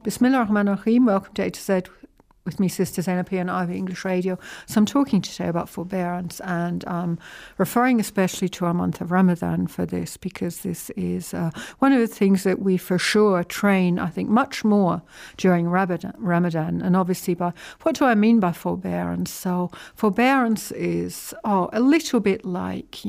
Bismillah ar-Rahman ar-Rahim. Welcome to A to Z with me, Sister Zainab, here on Ivy English Radio. So I'm talking today about forbearance, and referring especially to our month of Ramadan for this, because this is one of the things that we for sure train, I think, much more during Ramadan. And obviously, what do I mean by forbearance? So forbearance is a little bit like,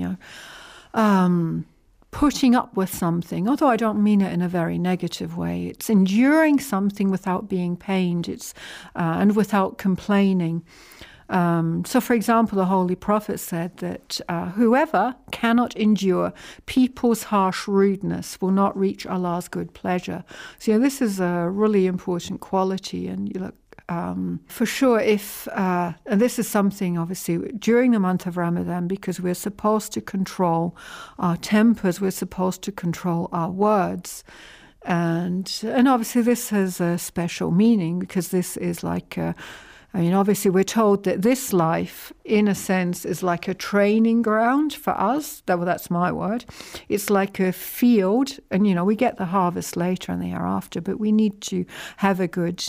putting up with something, although I don't mean it in a very negative way. It's enduring something without being pained, and without complaining. So, for example, the Holy Prophet said that whoever cannot endure people's harsh rudeness will not reach Allah's good pleasure. So, this is a really important quality, and you look. For sure, and this is something, obviously, during the month of Ramadan, because we're supposed to control our tempers, we're supposed to control our words. And obviously this has a special meaning, because this is like obviously we're told that this life, in a sense, is like a training ground for us. That's my word. It's like a field, and, we get the harvest later and the year after, but we need to have a good,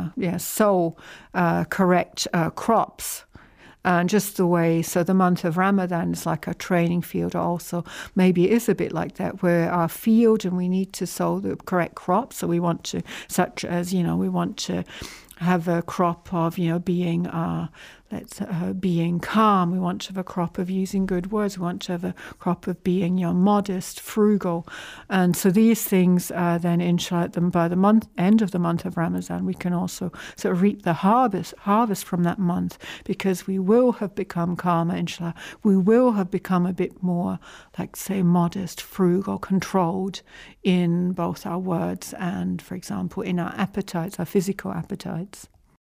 correct crops. And just the way, so the month of Ramadan is like a training field also. Maybe it is a bit like that. We're our field and we need to sow the correct crops. So we want to, such as, we want to have a crop of, being being calm. We want to have a crop of using good words. We want to have a crop of being, modest, frugal. And so these things, then, inshallah, by the end of the month of Ramadan, we can also sort of reap the harvest from that month, because we will have become calmer, inshallah. We will have become a bit more, like, say, modest, frugal, controlled in both our words and, for example, in our appetites, our physical appetites.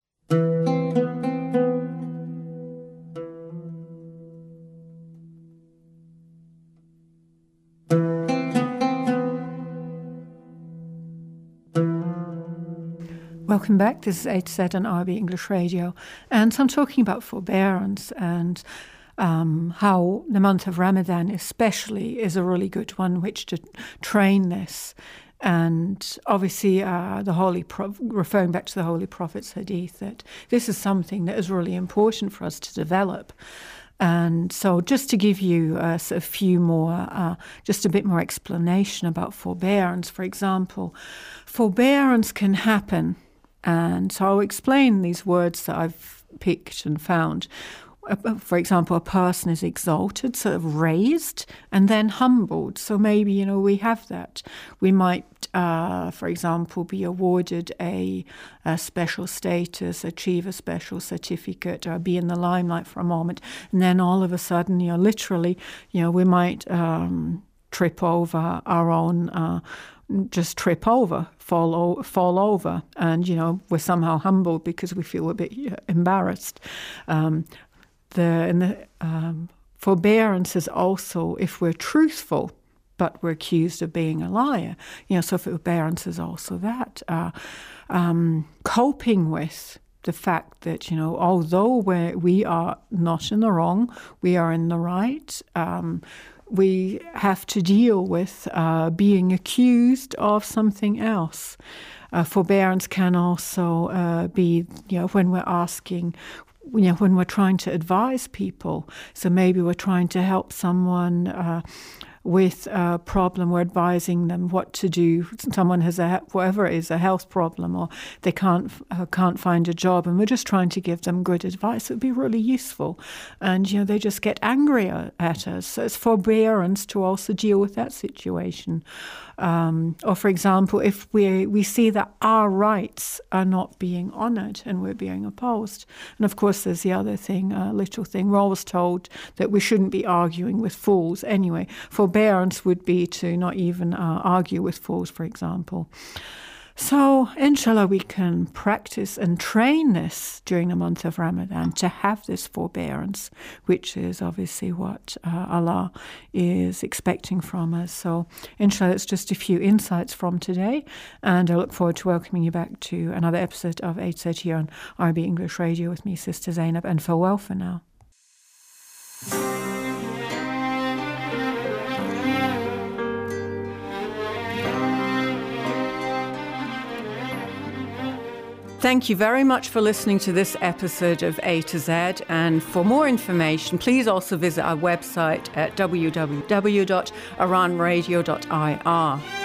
Welcome back. This is A to Z on RB English Radio. And so I'm talking about forbearance, and how the month of Ramadan especially is a really good one which to train this. And obviously, referring back to the Holy Prophet's hadith, that this is something that is really important for us to develop. And so just to give you a few more, just a bit more explanation about forbearance. For example, forbearance can happen. And so I'll explain these words that I've picked and found. For example, a person is exalted, sort of raised, and then humbled. So maybe, we have that. We might, for example, be awarded a special status, achieve a special certificate, or be in the limelight for a moment. And then all of a sudden, literally, we might trip over our own just trip over, fall over, and we're somehow humbled because we feel a bit embarrassed. Forbearance is also if we're truthful, but we're accused of being a liar. So forbearance is also that coping with the fact that although we are not in the wrong, we are in the right. We have to deal with being accused of something else. Forbearance can also be, when we're asking, when we're trying to advise people. So maybe we're trying to help someone with a problem, we're advising them what to do. Someone has whatever it is, a health problem, or they can't find a job, and we're just trying to give them good advice. It would be really useful, and they just get angry at us. So it's forbearance to also deal with that situation. Or, for example, if we see that our rights are not being honoured and we're being opposed. And of course, there's the other thing, little thing. We're always told that we shouldn't be arguing with fools. Anyway, forbearance would be to not even argue with fools, for example. So, inshallah, we can practice and train this during the month of Ramadan to have this forbearance, which is obviously what Allah is expecting from us. So, inshallah, it's just a few insights from today, and I look forward to welcoming you back to another episode of 8:30 here on RB English Radio with me, Sister Zainab, and farewell for now. Thank you very much for listening to this episode of A to Z. And for more information, please also visit our website at www.iranradio.ir.